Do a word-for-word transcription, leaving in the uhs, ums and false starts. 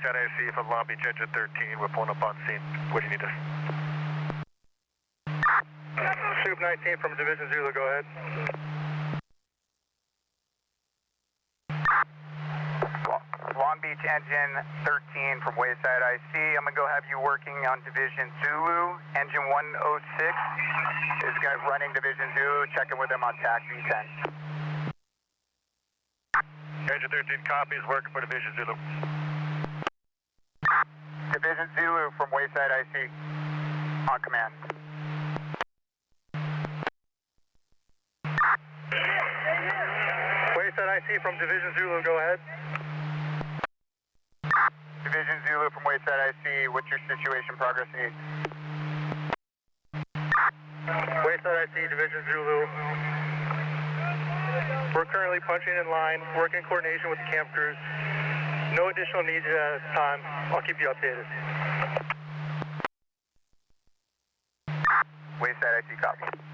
Wayside I C from Long Beach, engine thirteen. We're pulling up on scene. What do you need us? Soup nineteen from Division Zulu, go ahead. Long Beach engine thirteen from Wayside I C. I'm going to go have you working on Division Zulu. Engine one oh six is going to running Division Zulu, checking with them on T A C V ten. Engine thirteen copies, working for Division Zulu. Division Zulu from Wayside I C. On command. Wayside I C from Division Zulu, go ahead. Division Zulu from Wayside I C. What's your situation, progress needs? Wayside I C, Division Zulu. We're currently punching in line, working in coordination with the camp crews. No additional needs at this time. I'll keep you updated. Wayside I C, copy.